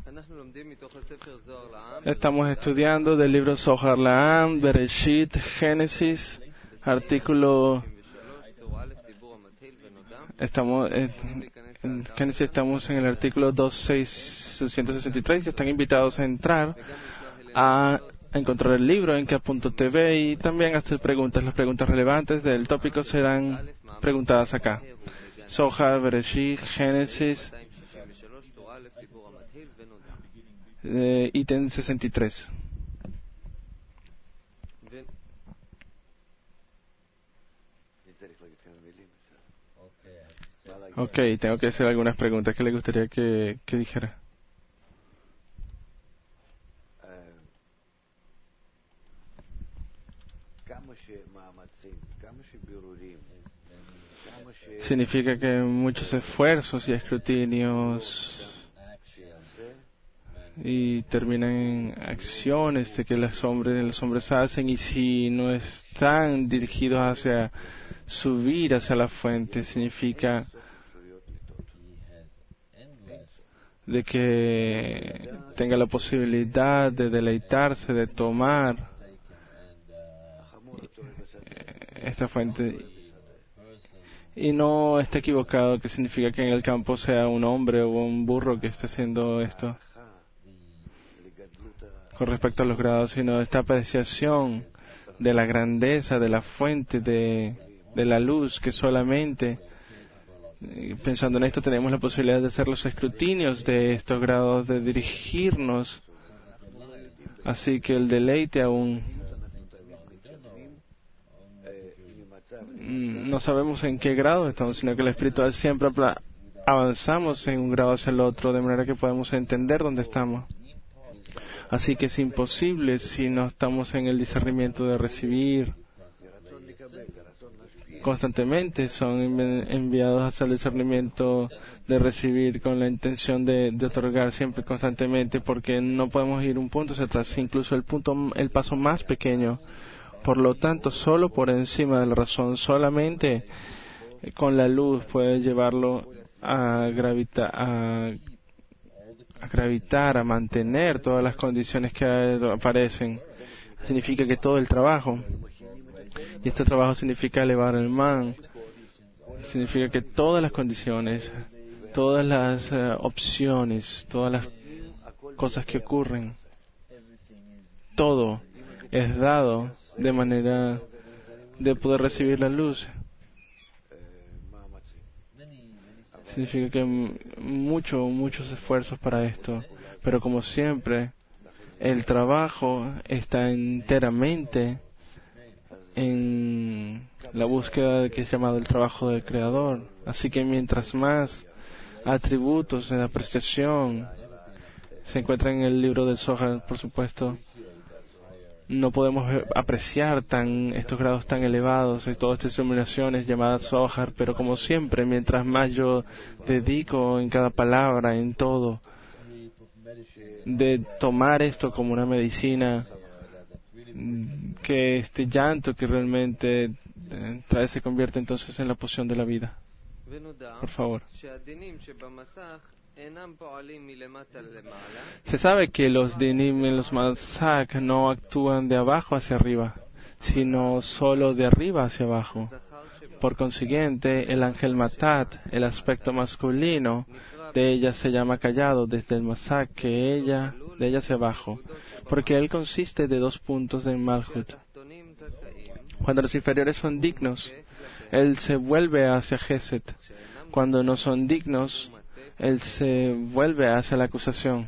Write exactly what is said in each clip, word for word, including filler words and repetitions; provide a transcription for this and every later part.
Estamos estudiando del libro Zohar La'am, Bereshit, Génesis, artículo. Estamos en, en Génesis, estamos en el artículo doscientos sesenta y tres y están invitados a entrar a encontrar el libro en ka punto t v y también hacer preguntas. Las preguntas relevantes del tópico serán preguntadas acá. Zohar, Bereshit, Génesis, eh, ítem sesenta y tres. Ok, tengo que hacer algunas preguntas. ¿Qué le gustaría que, que dijera? Significa que muchos esfuerzos y escrutinios y terminan en acciones de que los hombres, los hombres hacen, y si no están dirigidos hacia subir hacia la fuente, significa de que tenga la posibilidad de deleitarse, de tomar esta fuente. Y no está equivocado, que significa que en el campo sea un hombre o un burro que esté haciendo esto con respecto a los grados, sino esta apreciación de la grandeza de la fuente de, de la luz, que solamente pensando en esto tenemos la posibilidad de hacer los escrutinios de estos grados, de dirigirnos. Así que el deleite aún no sabemos en qué grado estamos, sino que el espiritual siempre avanzamos en un grado hacia el otro, de manera que podemos entender dónde estamos. Así que es imposible si no estamos en el discernimiento de recibir constantemente. Son enviados hacia el discernimiento de recibir con la intención de, de otorgar siempre constantemente, porque no podemos ir un punto hacia atrás, incluso el punto, el paso más pequeño. Por lo tanto, solo por encima de la razón, solamente con la luz puede llevarlo a gravitar, a a gravitar, a mantener todas las condiciones que aparecen. Significa que todo el trabajo, y este trabajo significa elevar el man, significa que todas las condiciones, todas las uh, opciones, todas las cosas que ocurren, todo es dado de manera de poder recibir la luz. Significa que mucho, muchos esfuerzos para esto, pero como siempre, el trabajo está enteramente en la búsqueda que es llamado el trabajo del Creador. Así que mientras más atributos de apreciación se encuentran en el libro del Zohar, por supuesto, no podemos apreciar tan estos grados tan elevados y todas estas iluminaciones llamadas Zohar, pero como siempre, mientras más yo dedico en cada palabra, en todo, de tomar esto como una medicina, que este llanto que realmente eh, trae se convierte entonces en la poción de la vida. Por favor. Se sabe que los dinim en los masak no actúan de abajo hacia arriba, sino solo de arriba hacia abajo. Por consiguiente, el ángel matat, el aspecto masculino de ella, se llama callado desde el masak que ella, de ella hacia abajo, porque él consiste de dos puntos de malhut. Cuando los inferiores son dignos, él se vuelve hacia Geset. Cuando no son dignos, él se vuelve hacia la acusación.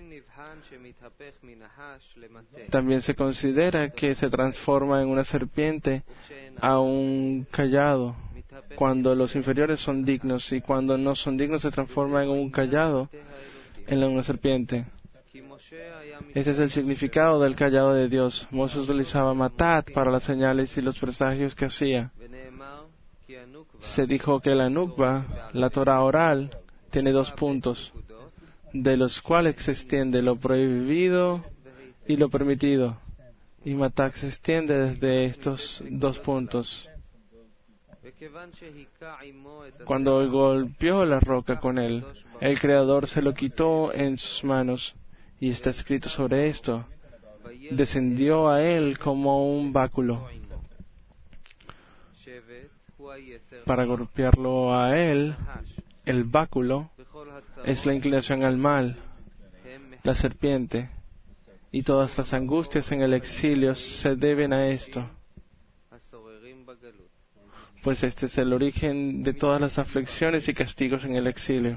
También se considera que se transforma en una serpiente a un callado cuando los inferiores son dignos, y cuando no son dignos se transforma en un callado en una serpiente. Este es el significado del callado de Dios. Moshe utilizaba matat para las señales y los presagios que hacía. Se dijo que la nukba, la Torah oral, tiene dos puntos, de los cuales se extiende lo prohibido y lo permitido. Y matat se extiende desde estos dos puntos. Cuando golpeó la roca con él, el Creador se lo quitó en sus manos, y está escrito sobre esto: descendió a él como un báculo. Para golpearlo a él, el báculo es la inclinación al mal, la serpiente, y todas las angustias en el exilio se deben a esto, pues este es el origen de todas las aflicciones y castigos en el exilio.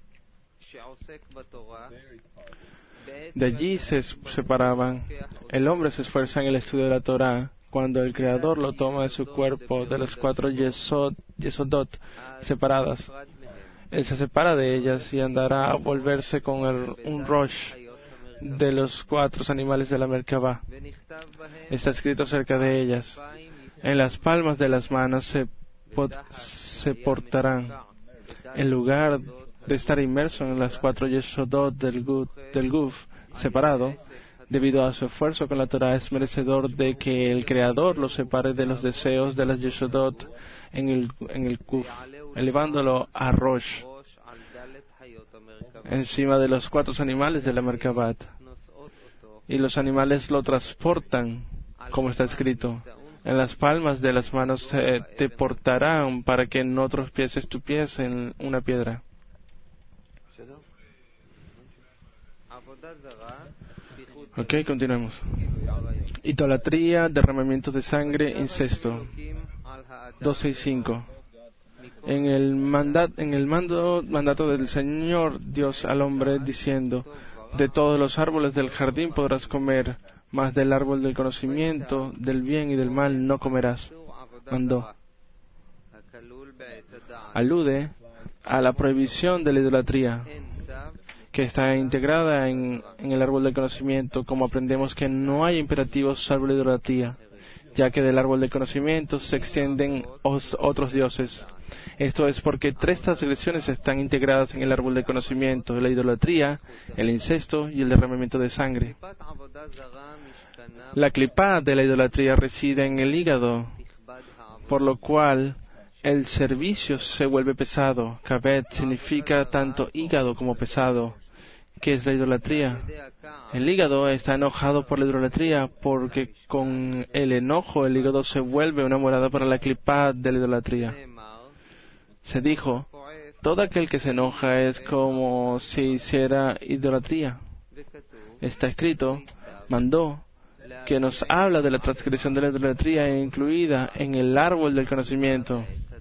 De allí se separaban. El hombre se esfuerza en el estudio de la Torá. Cuando el Creador lo toma de su cuerpo, de las cuatro yesod, yesodot separadas, él se separa de ellas y andará a volverse con el, un rosh de los cuatro animales de la Merkabah. Está escrito acerca de ellas: en las palmas de las manos se, pot, se portarán. En lugar de estar inmerso en las cuatro yesodot del guf, del guf separado, debido a su esfuerzo con la Torah, es merecedor de que el Creador lo separe de los deseos de las yesodot en el, en el guf, elevándolo a rosh, encima de los cuatro animales de la Merkabah. Y los animales lo transportan, como está escrito: en las palmas de las manos te, te portarán para que no tropieces tu pie en una piedra. Ok, continuemos. Idolatría, derramamiento de sangre, incesto. doce y cinco. En el, mandat, en el mando, mandato del Señor Dios al hombre, diciendo: de todos los árboles del jardín podrás comer, mas del árbol del conocimiento del bien y del mal no comerás. Mandó. Alude a la prohibición de la idolatría, que está integrada en, en el árbol del conocimiento, como aprendemos que no hay imperativos salvo la idolatría, ya que del árbol del conocimiento se extienden os, otros dioses. Esto es porque tres transgresiones están integradas en el árbol del conocimiento: la idolatría, el incesto y el derramamiento de sangre. La clipá de la idolatría reside en el hígado, por lo cual el servicio se vuelve pesado. Kabed significa tanto hígado como pesado. ¿Qué es la idolatría? El hígado está enojado por la idolatría, porque con el enojo el hígado se vuelve una morada para la clipá de la idolatría. Se dijo: todo aquel que se enoja es como si hiciera idolatría. Está escrito: mandó, que nos habla de la transgresión de la idolatría incluida en el árbol del conocimiento.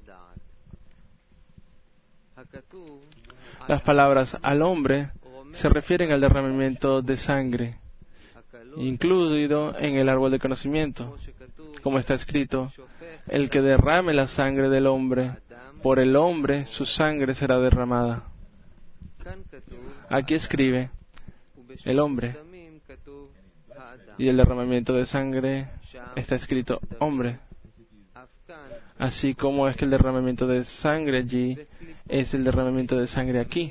Las palabras al hombre se refieren al derramamiento de sangre, incluido en el árbol del conocimiento. Como está escrito: el que derrame la sangre del hombre, por el hombre su sangre será derramada. Aquí escribe el hombre, y el derramamiento de sangre está escrito hombre. Así como es que el derramamiento de sangre allí es el derramamiento de sangre aquí.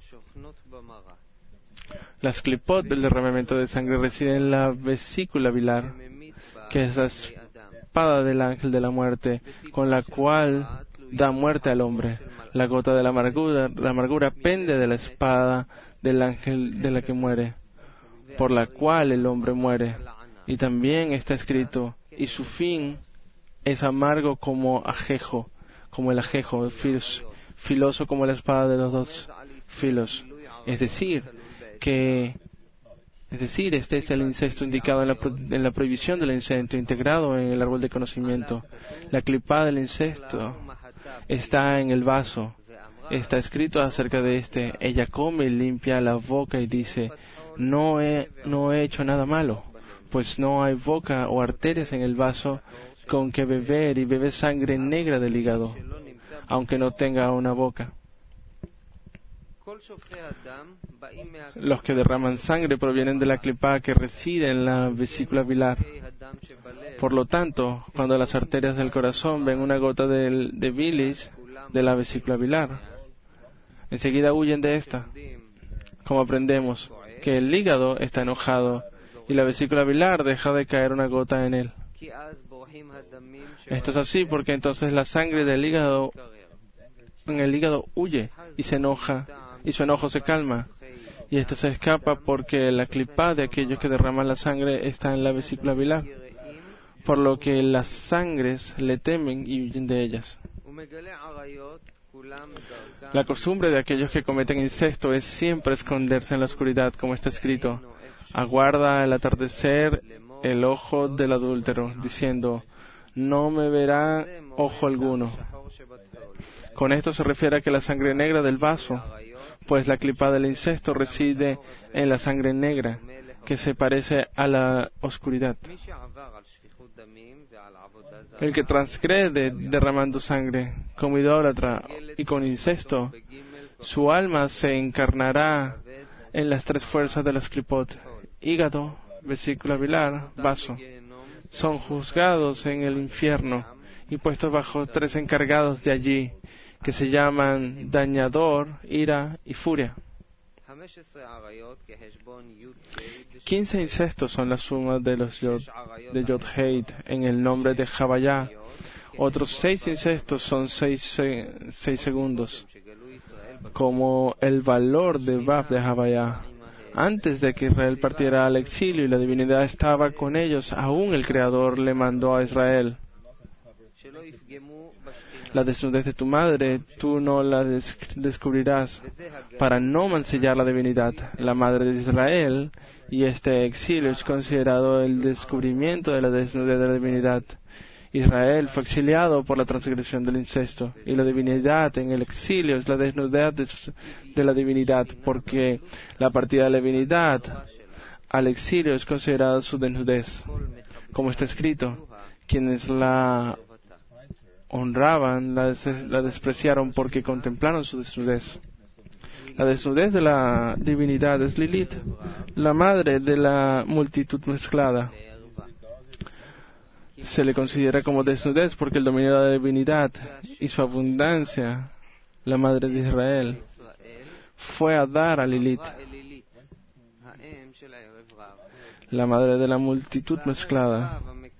Las clipot del derramamiento de sangre residen en la vesícula bilar, que es la espada del ángel de la muerte, con la cual da muerte al hombre. La gota de la amargura, la amargura pende de la espada del ángel de la que muere, por la cual el hombre muere. Y también está escrito: y su fin es amargo como ajejo, como el ajejo, filos, filoso como la espada de los dos filos. Es decir, que, es decir, este es el incesto indicado en la, en la prohibición del incesto, integrado en el árbol de conocimiento. La clipá del incesto está en el vaso. Está escrito acerca de este: ella come y limpia la boca y dice: no he, no he hecho nada malo, pues no hay boca o arterias en el vaso con que beber, y bebe sangre negra del hígado, aunque no tenga una boca. Los que derraman sangre provienen de la clipá que reside en la vesícula bilar. Por lo tanto, cuando las arterias del corazón ven una gota de, de bilis de la vesícula bilar, enseguida huyen de esta. Como aprendemos que el hígado está enojado y la vesícula bilar deja de caer una gota en él. Esto es así porque entonces la sangre del hígado, en el hígado huye y se enoja, y su enojo se calma. Y esto se escapa porque la clipa de aquellos que derraman la sangre está en la vesícula biliar, por lo que las sangres le temen y huyen de ellas. La costumbre de aquellos que cometen incesto es siempre esconderse en la oscuridad, como está escrito: aguarda el atardecer el ojo del adúltero, diciendo: no me verá ojo alguno. Con esto se refiere a que la sangre negra del vaso, pues la clipa del incesto reside en la sangre negra, que se parece a la oscuridad. El que transgrede derramando sangre como idólatra y con incesto, su alma se encarnará en las tres fuerzas de las clipot: hígado, vesícula biliar, vaso. Son juzgados en el infierno y puestos bajo tres encargados de allí, que se llaman dañador, ira y furia. Quince incestos son la suma de los yod, de Yod Heit en el nombre de Javayá. Otros seis incestos son seis, seis segundos, como el valor de Vav de Javayá. Antes de que Israel partiera al exilio y la divinidad estaba con ellos, aún el Creador le mandó a Israel: la desnudez de tu madre tú no la des descubrirás, para no mancillar la divinidad, la madre de Israel, y este exilio es considerado el descubrimiento de la desnudez de la divinidad. Israel fue exiliado por la transgresión del incesto, y la divinidad en el exilio es la desnudez de, de la divinidad, porque la partida de la divinidad al exilio es considerada su desnudez. Como está escrito: quienes la honraban, la, des la despreciaron porque contemplaron su desnudez. La desnudez de la divinidad es Lilith, la madre de la multitud mezclada. Se le considera como desnudez porque el dominio de la divinidad y su abundancia, la madre de Israel, fue a dar a Lilith, la madre de la multitud mezclada.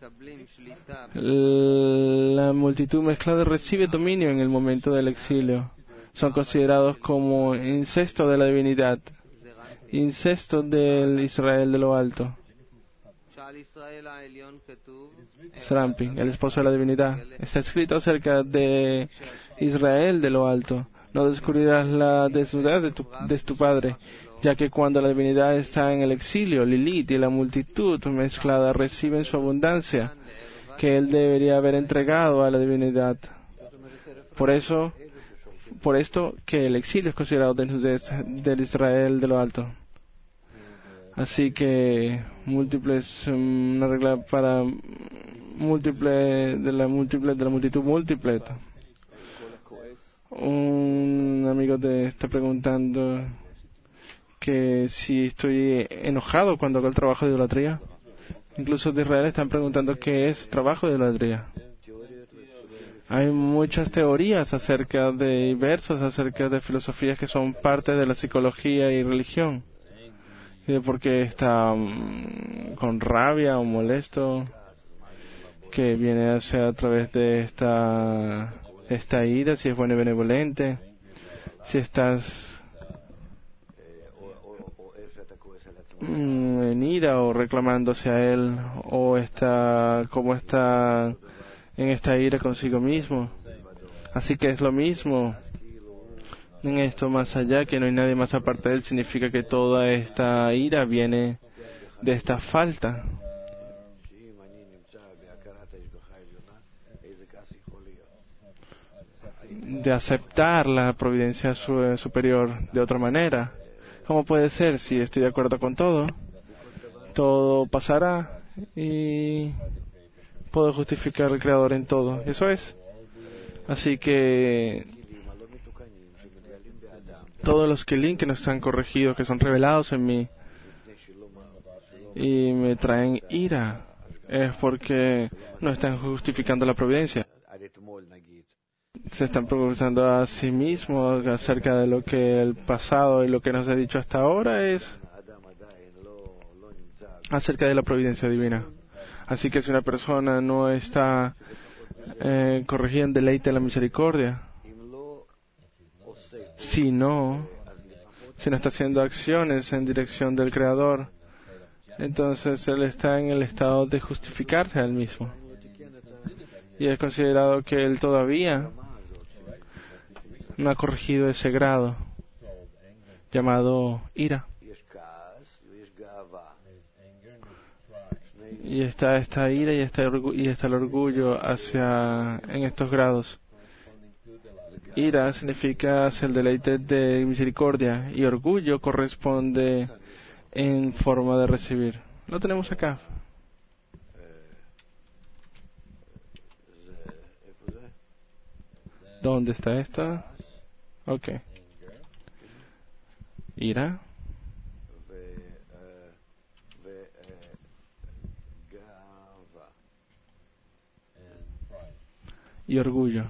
La multitud mezclada recibe dominio en el momento del exilio. Son considerados como incesto de la divinidad, incesto del Israel de lo alto. Sramping, el esposo de la divinidad. Está escrito acerca de Israel de lo alto: no descubrirás la desnudez de tu, de tu padre, ya que cuando la divinidad está en el exilio, Lilith y la multitud mezclada reciben su abundancia, que él debería haber entregado a la divinidad. Por eso, por esto que el exilio es considerado desnudez del Israel de lo alto. Así que múltiples, una regla para múltiple de la múltiple de la multitud múltiple. Un amigo te está preguntando que si estoy enojado cuando hago el trabajo de idolatría. Incluso de Israel están preguntando qué es trabajo de idolatría. Hay muchas teorías acerca de versos, acerca de filosofías que son parte de la psicología y religión. Y de por qué está um, con rabia o molesto, que viene a ser a través de esta, esta ira, si es bueno y benevolente, si estás mm, en ira o reclamándose a él, o está como está en esta ira consigo mismo. Así que es lo mismo en esto, más allá que no hay nadie más aparte de él, significa que toda esta ira viene de esta falta de aceptar la providencia su superior de otra manera. ¿Cómo puede ser? Si estoy de acuerdo con todo, todo pasará y puedo justificar al Creador en todo. Eso es. Así que todos los kelim que no están corregidos, que son revelados en mí y me traen ira, es porque no están justificando la providencia. Se están preguntando a sí mismos acerca de lo que el pasado y lo que nos ha dicho hasta ahora es acerca de la providencia divina. Así que si una persona no está eh, corregida en deleite de la misericordia, si no, si no está haciendo acciones en dirección del Creador, entonces él está en el estado de justificarse a él mismo. Y es considerado que él todavía no ha corregido ese grado llamado ira. Y está esta ira y está, y está el orgullo hacia en estos grados. Ira significa hacer el deleite de misericordia y orgullo corresponde en forma de recibir. Lo tenemos acá. ¿Dónde está esta? Ok. Ira. Y orgullo.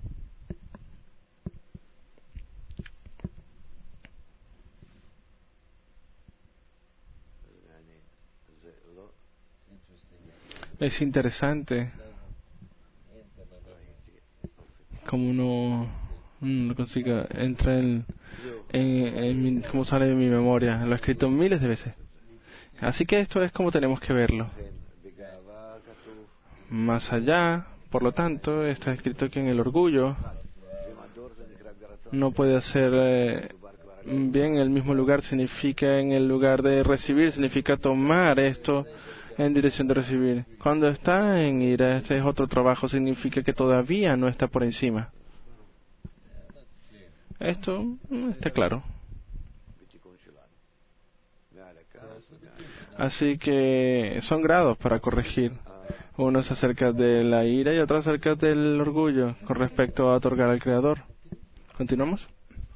Es interesante como uno, uno consiga, entra en, en, en mi, como sale de mi memoria. Lo he escrito miles de veces. Así que esto es como tenemos que verlo. Más allá, por lo tanto, está escrito que en el orgullo no puede hacer eh, bien en el mismo lugar. Significa en el lugar de recibir, significa tomar esto en dirección de recibir. Cuando está en ira, este es otro trabajo, significa que todavía no está por encima. Esto está claro. Así que son grados para corregir. Uno es acerca de la ira y otro acerca del orgullo con respecto a otorgar al Creador. ¿Continuamos?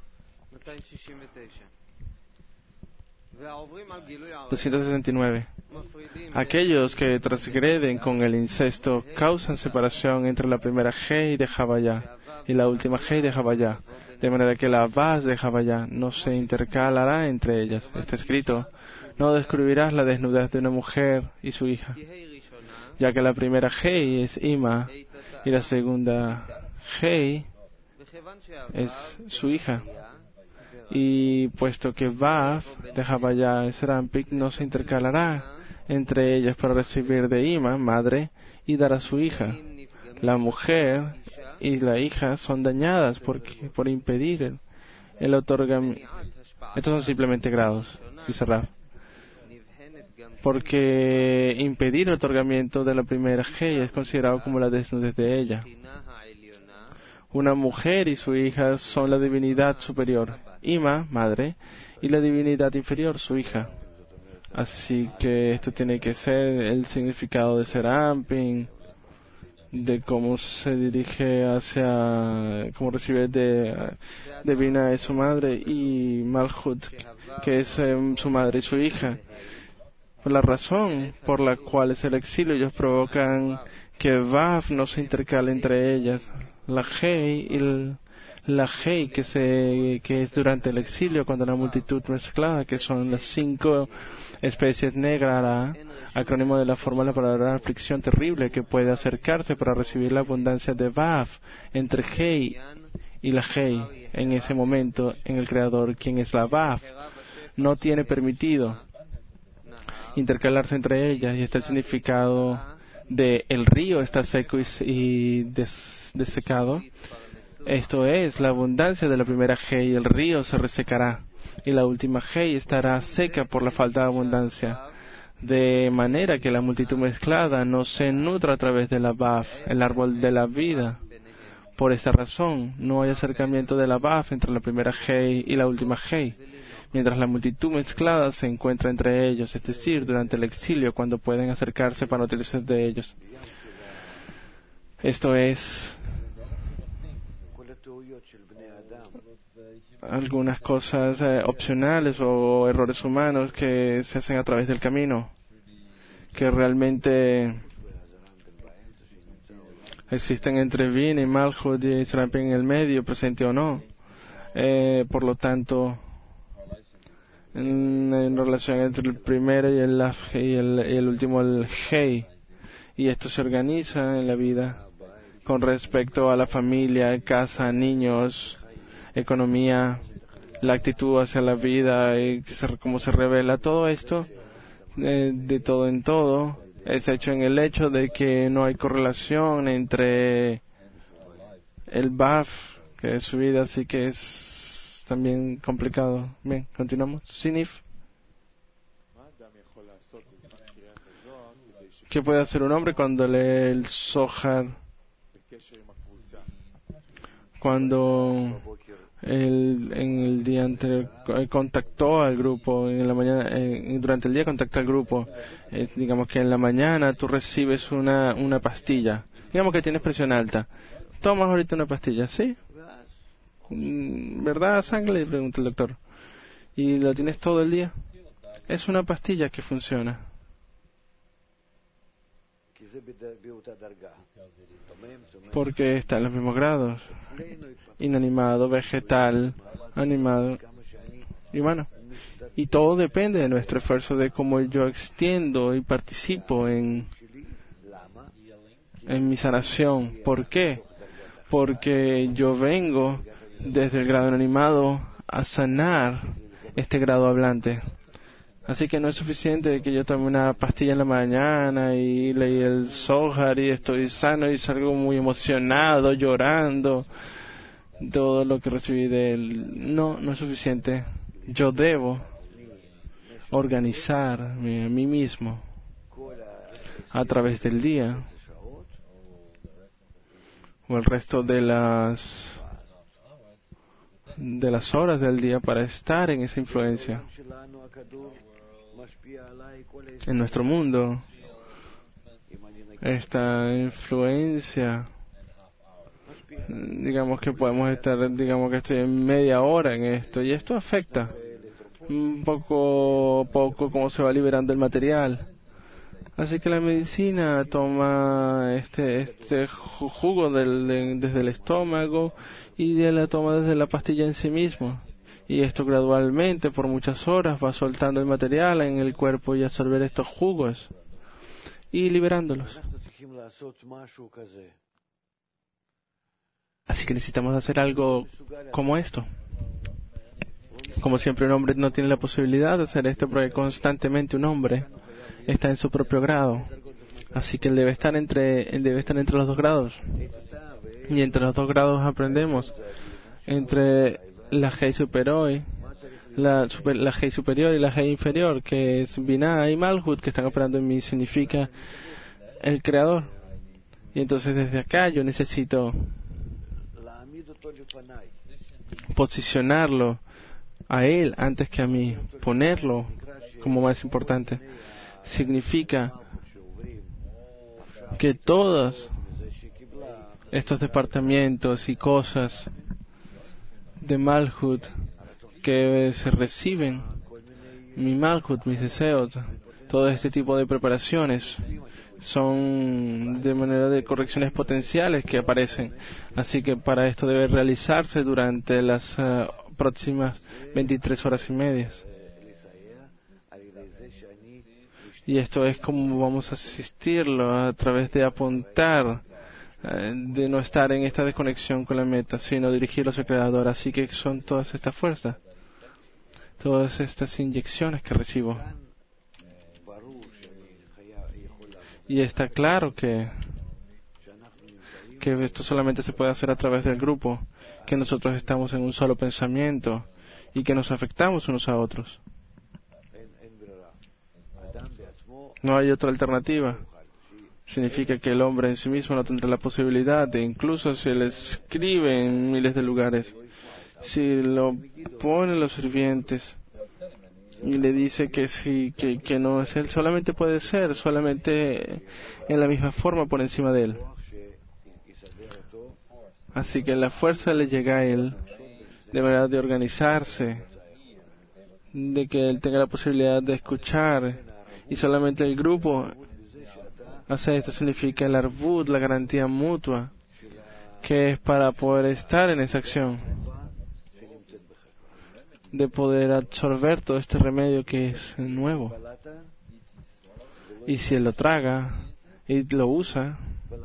doscientos sesenta y nueve. Aquellos que transgreden con el incesto causan separación entre la primera Hei de Javayá y la última Hei de Javayá, de manera que la Vaz de Javayá no se intercalará entre ellas. Está escrito: no descubrirás la desnudez de una mujer y su hija, ya que la primera Hei es Ima y la segunda Hei es su hija. Y puesto que Vav de Javayá es Rampik, no se intercalará entre ellas para recibir de Ima, madre, y dar a su hija. La mujer y la hija son dañadas por, por impedir el, el otorgamiento. Estos son simplemente grados, dice Rav. Porque impedir el otorgamiento de la primera Hei es considerado como la desnudez de ella. Una mujer y su hija son la divinidad superior, Ima, madre, y la divinidad inferior, su hija. Así que esto tiene que ser el significado de Serampin, de cómo se dirige hacia, cómo recibe de, de Vina es su madre, y Malhut, que es eh, su madre y su hija. La razón por la cual es el exilio, ellos provocan que Vav no se intercale entre ellas. La Hei y el, la Hei que, se, que es durante el exilio, cuando la multitud mezclada, que son las cinco especies negras, acrónimo de la fórmula para la aflicción terrible que puede acercarse para recibir la abundancia de Vav entre Hei y la Hei. En ese momento, en el Creador, quien es la Vav, no tiene permitido intercalarse entre ellas, y está el significado de el río está seco y, y des, desecado. Esto es la abundancia de la primera Hei. El río se resecará y la última Hei estará seca por la falta de abundancia, de manera que la multitud mezclada no se nutra a través de la Vav, el árbol de la vida. Por esta razón no hay acercamiento de la Vav entre la primera Hei y la última Hei, mientras la multitud mezclada se encuentra entre ellos, es decir, durante el exilio, cuando pueden acercarse para utilizar de ellos. Esto es algunas cosas eh, opcionales o errores humanos que se hacen a través del camino, que realmente existen entre Vin y Malhut y Serampin en el medio, presente o no. Eh, por lo tanto, en, en relación entre el primero y el, y el, y el último, el Hei, y esto se organiza en la vida con respecto a la familia, casa, niños, economía, la actitud hacia la vida, y cómo se revela todo esto, eh, de todo en todo, es hecho en el hecho de que no hay correlación entre el B A F, que es su vida, así que es también complicado. Bien, continuamos. Sinif. ¿Qué puede hacer un hombre cuando lee el Zohar? Cuando él, en el día anterior contactó al grupo, en la mañana, eh, durante el día contacta al grupo. Eh, digamos que en la mañana tú recibes una, una pastilla. Digamos que tienes presión alta. Tomas ahorita una pastilla, ¿sí? ¿Verdad, Sangre? Le pregunta el doctor. ¿Y lo tienes todo el día? Es una pastilla que funciona. Porque está en los mismos grados. Inanimado, vegetal, animado y humano. Y todo depende de nuestro esfuerzo, de cómo yo extiendo y participo en, en mi sanación. ¿Por qué? Porque yo vengo desde el grado inanimado a sanar este grado hablante. Así que no es suficiente que yo tome una pastilla en la mañana y leí el Zohar y estoy sano y salgo muy emocionado, llorando, todo lo que recibí de él. No, no es suficiente. Yo debo organizarme a mí mismo a través del día o el resto de las de las horas del día para estar en esa influencia. En nuestro mundo, esta influencia, digamos que podemos estar, digamos que estoy en media hora en esto, y esto afecta un poco a poco cómo se va liberando el material. Así que la medicina toma este este jugo del, de, desde el estómago y de la toma desde la pastilla en sí mismo. Y esto gradualmente, por muchas horas, va soltando el material en el cuerpo y absorber estos jugos y liberándolos. Así que necesitamos hacer algo como esto. Como siempre, un hombre no tiene la posibilidad de hacer esto porque constantemente un hombre está en su propio grado. Así que él debe estar entre, él debe estar entre los dos grados. Y entre los dos grados aprendemos entre la G superior, la, super, la G superior y la G inferior, que es Binah y Malhut, que están operando en mí, significa el creador. Y entonces desde acá yo necesito posicionarlo a él antes que a mí, ponerlo como más importante. Significa que todos estos departamentos y cosas de Malhut que se reciben, mi Malhut, mis deseos, todo este tipo de preparaciones son de manera de correcciones potenciales que aparecen. Así que para esto debe realizarse durante las uh, próximas veintitrés horas y medias. Y esto es como vamos a asistirlo a través de apuntar, de no estar en esta desconexión con la meta, sino dirigirlo hacia el Creador. Así que son todas estas fuerzas, todas estas inyecciones que recibo. Y está claro que, que esto solamente se puede hacer a través del grupo, que nosotros estamos en un solo pensamiento y que nos afectamos unos a otros. No hay otra alternativa. Significa que el hombre en sí mismo no tendrá la posibilidad de, incluso si él escribe en miles de lugares, si lo ponen los sirvientes y le dice que sí, que, que no es él, solamente puede ser, solamente en la misma forma por encima de él. Así que la fuerza le llega a él de manera de organizarse, de que él tenga la posibilidad de escuchar, y solamente el grupo hace esto. Significa el arbut, la garantía mutua, que es para poder estar en esa acción, de poder absorber todo este remedio que es nuevo. Y si él lo traga, y lo usa,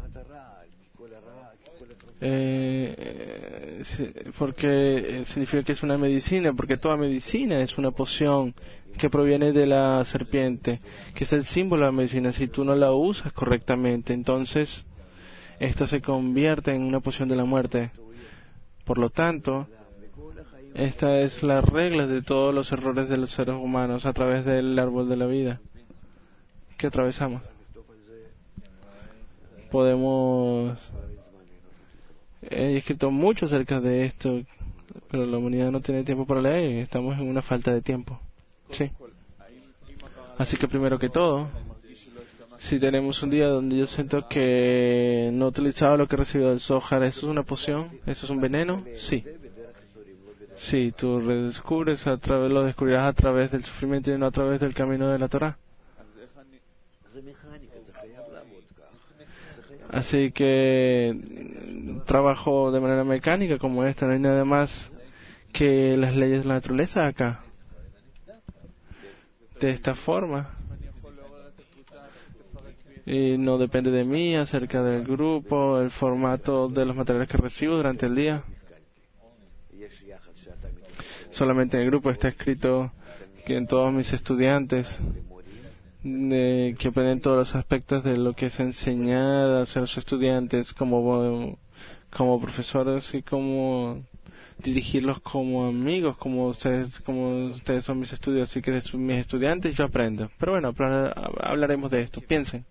eh, porque significa que es una medicina, porque toda medicina es una poción que proviene de la serpiente, que es el símbolo de la medicina. Si tú no la usas correctamente, entonces esto se convierte en una poción de la muerte. Por lo tanto, esta es la regla de todos los errores de los seres humanos a través del árbol de la vida que atravesamos. Podemos... He escrito mucho acerca de esto, pero la humanidad no tiene tiempo para leer. Estamos en una falta de tiempo. Sí. Así que primero que todo, si tenemos un día donde yo siento que no he utilizado lo que he recibido del Zohar, ¿eso es una poción? ¿Eso es un veneno? Sí. Sí, tú redescubres a través, lo descubrirás a través del sufrimiento y no a través del camino de la Torah. Así que trabajo de manera mecánica como esta, no hay nada más que las leyes de la naturaleza acá. De esta forma. Y no depende de mí acerca del grupo, el formato de los materiales que recibo durante el día. Solamente en el grupo está escrito que en todos mis estudiantes de, que aprenden todos los aspectos de lo que es enseñar a los estudiantes como, como profesores y como dirigirlos como amigos, como ustedes, como ustedes son mis estudiantes, así que de mis estudiantes yo aprendo. Pero bueno, hablaremos de esto. Piensen.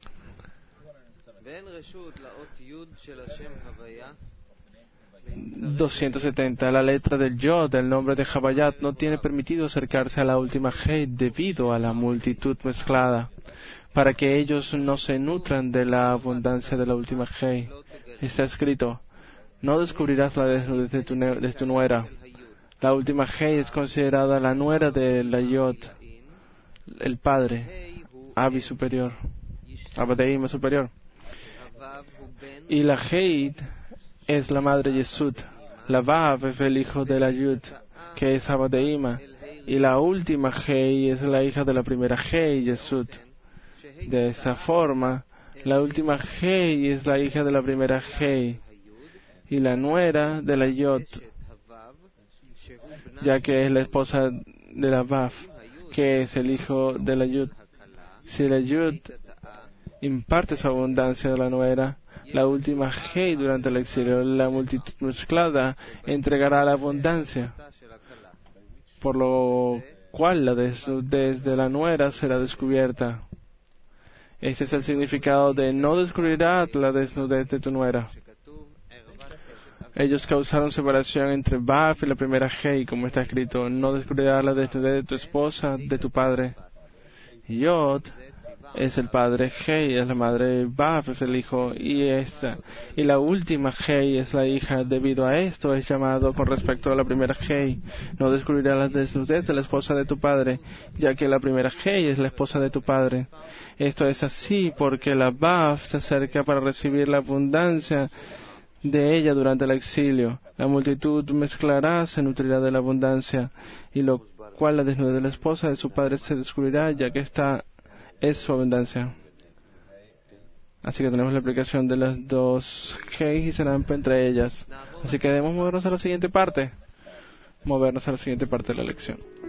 doscientos setenta. La letra del Yod del nombre de Havayat no tiene permitido acercarse a la última Hei debido a la multitud mezclada, para que ellos no se nutran de la abundancia de la última Hei. Está escrito: no descubrirás la desnudez de tu, de tu nuera. La última Hei es considerada la nuera de la Yod, el padre, Abi superior, Abadeima superior. Y la Hei es la madre Yesud. La Vav es el hijo de la Yud, que es Abadeima. Y la última Hei es la hija de la primera Hei, Yesud. De esa forma, la última Hei es la hija de la primera Hei y la nuera de la Yod, ya que es la esposa de la Vav, que es el hijo de la Yud. Si la Yud imparte su abundancia a la nuera, la última Hei durante el exilio, la multitud mezclada, entregará la abundancia, por lo cual la desnudez de la nuera será descubierta. Este es el significado de no descubrirás la desnudez de tu nuera. Ellos causaron separación entre Vav y la primera Hei, como está escrito: no descubrirás la desnudez de tu esposa, de tu padre. Yod es el padre, Hei es la madre, Vav es el hijo, y esta, y la última Hei es la hija. Debido a esto es llamado con respecto a la primera Hei: no descubrirás la desnudez de la esposa de tu padre, ya que la primera Hei es la esposa de tu padre. Esto es así porque la Vav se acerca para recibir la abundancia de ella durante el exilio. La multitud mezclará, se nutrirá de la abundancia, y lo cual la desnudez de la esposa de su padre se descubrirá, ya que esta es su abundancia. Así que tenemos la aplicación de las dos Hei y serán entre ellas. Así que debemos movernos a la siguiente parte. Movernos a la siguiente parte de la lección.